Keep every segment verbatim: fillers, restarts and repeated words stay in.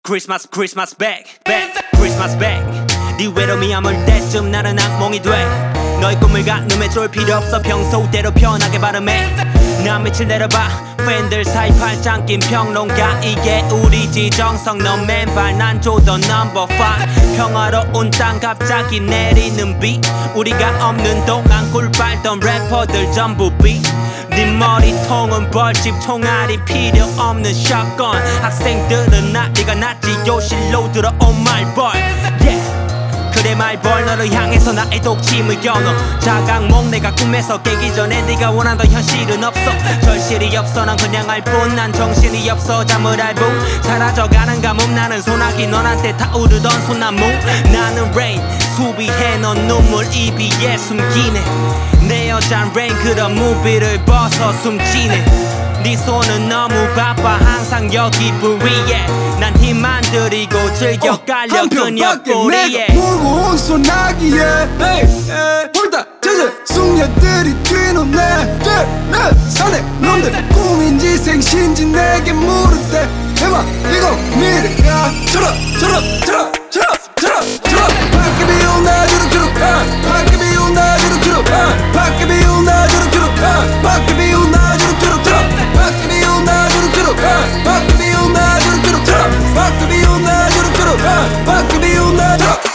Christmas Christmas back back Christmas back 네 외로움이 아물 때쯤 나는 악몽이 돼 너의 꿈을 가늠해 쫄 필요 없어 평소대로 편하게 발음해 난 밑을 내려봐 팬들 사이 팔짱 낀 평론가 이게 우리 지정성 넌 맨발 난 조던 넘버 파이브 평화로운 땅 갑자기 내리는 비 우리가 없는 동안 꿀 빨던 래퍼들 전부 비 네 머리통은 벌집 총알이 필요 없는 샷건 학생들은 난리가 났지 요실로 들어온 말벌 yeah. 그래 말벌 너를 향해서 나의 독침을 겨눠 자각몽 내가 꿈에서 깨기 전에 네가 원하던 현실은 없어 절실이 없어 난 그냥 알 뿐 난 정신이 없어 잠을 알 뿐 사라져가는 가뭄 나는 소나기 너한테 타오르던 소나무 나는 레인 수비해 넌 눈물 입이에 숨기네 내 여잔 레인 그런 무비를 벗어 숨지네 네 손은 너무 바빠 항상 여기 부위에 난 힘만 들이고 즐겨 어, 깔려 그녀 꼬리에 내가 몰고 온 소나기에 홀딱 젖은 숙녀들이 뒤놓네 내 산에 놈들 꿈인지 생신지 내게 물을 때 해봐 이거 미래야 저런 저런 저런 저런 저런 저런 밖에 비오나 주룩주룩 밖에 비오나 주룩주룩 밖에 비오나 주룩주룩 밖에 비오나 주룩주룩 밖에 비오나 주룩주룩 밖에 비오나 주룩주룩 밖에 비오나 주룩주룩 밖에 비오나 주룩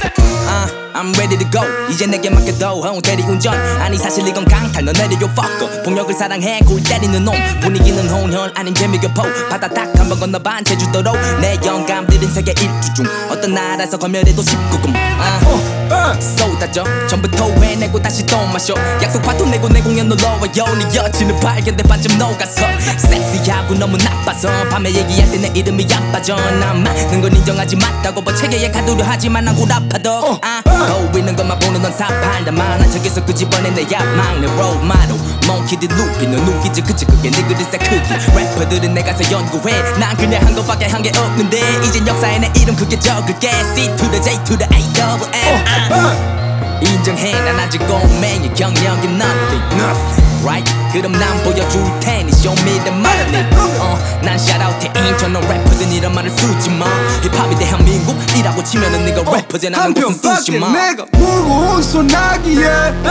I'm ready to go 이제 내게 맡겨도 어, 대리운전 아니 사실 이건 강탈 너 내려요 fucker 폭력을 사랑해 골 때리는 놈 분위기는 혼혈 아님 재미교포 바다 딱 한 번 건너반 제주도로 내 영감들은 세계 일주 중 어떤 나라에서 검열해도 십구 금 아, 어, 쏟아져 전부 토해내고 다시 또 마셔 약속 파토 내고 내 공연 놀러와요 네 여친은 발견돼 반쯤 녹아서 섹시하고 너무 나빠서 밤에 얘기할 때 내 이름이 안 빠져 난 많은 건 인정하지 맞다고 뭐 체계에 가두려 하지만 난 고라파도 아, 보이는 것만 보는 넌 사판다만 저기서 끄집어낸 내 야망 내 롤마도 몽키드 루피 넌 웃기지 그치 그게 네 그릇의 크기 래퍼들은 내 가서 연구해 난 그냥 한 것밖에 한 게 없는데 이젠 역사에 내 이름 크게 적을게 C to the J to the A double M 아. 인정해 난 아직 꼬맹이 경력이 nothing nothing right 그럼 난 보여줄 테니 show me the money 어, 난 shout out to 인천은 래퍼진 이런 말을 쓰지 마 힙합이 대한민국이라고 치면은 네가 래퍼진 하는 곳은 쓰지 마 내가 몰고 온 소나기에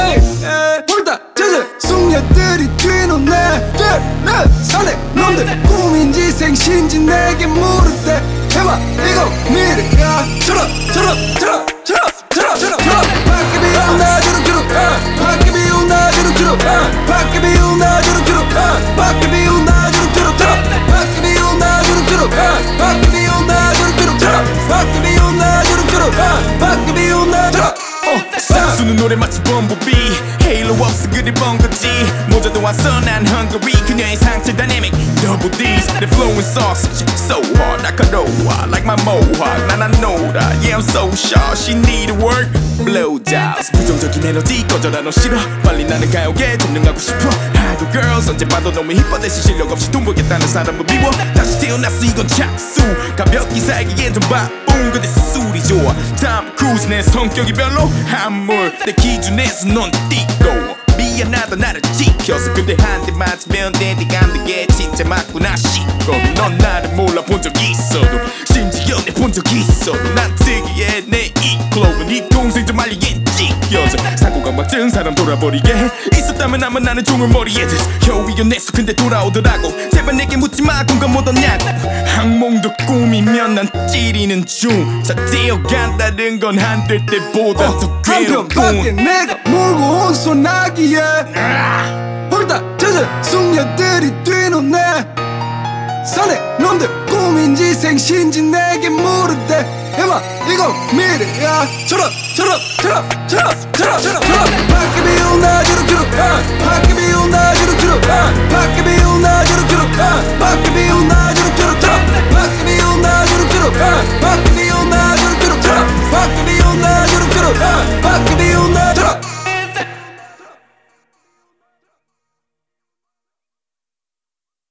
홀딱 젖은 숙녀들이 뒤놓네 내 산에 놈들 꿈인지 생신지 내게 물을 때 해봐 이거 미래야 저런 저런 저런 저런 저런 저런 밖에 비오나 주룩주룩 밖에 비오나 주룩주룩 밖에 비오나 주룩주룩 밖에 비오나 주룩주룩 밖에 비오나 주룩주룩 밖에 비오나 주룩주룩 밖에 비오나 주룩주룩 밖에 비오나 주룩 쌍수는 노래 마치 범부비 헤일로 없어 그리 번 거지 모자도 왔어 난 헝그리 그녀의 상체 다이내믹 Double D's The flowing sausage So hard 날카로워 Like my mohawk 난 안 놀아 Yeah I'm so sharp She need work Blowjobs 부정적인 에너지 꺼져라 너 싫어 빨리 나는 가요계 점령하고 싶어 하도 girls 언제 봐도 너무 힙해 대신 실력 없이 돈 벌겠다는 사람은 미워 다시 태어났어 이건 착수 가볍게 살기엔 좀 바쁨 근데 술이 좋아 탐 크루즈 내 성격이 별로 한물 내 기준에서 넌 띠고 미안하다 나를 지켜서 근데 한 대 맞으면 내가 안 되게 진짜 맞구나 싶고 넌 나를 몰라본 적 있어도 심지어 내 본 적 있어도 난 특이해 내 이 클로브 네 동생 좀 알리게 찢겨져 사고강박증 사람 돌아버리게 해 있었다면 아마 나는 종을 머리에 듯 겨우 이겨냈어 근데 돌아오더라고 제발 내게 묻지마 공감 못 얻냐고 항몽도 꿈이면 난 찌리는 중자 뛰어간다는 건 안 될 때보다 어, 더 한편 밖에 괴롭고 내가 몰고 온 소나기에 홀딱 젖은 숙녀들이 뒤놓네 산에 놈들 꿈인지 생신지 내게 물을 때 해봐 이거 미래야 저런 저런 저런 저런 저런 저런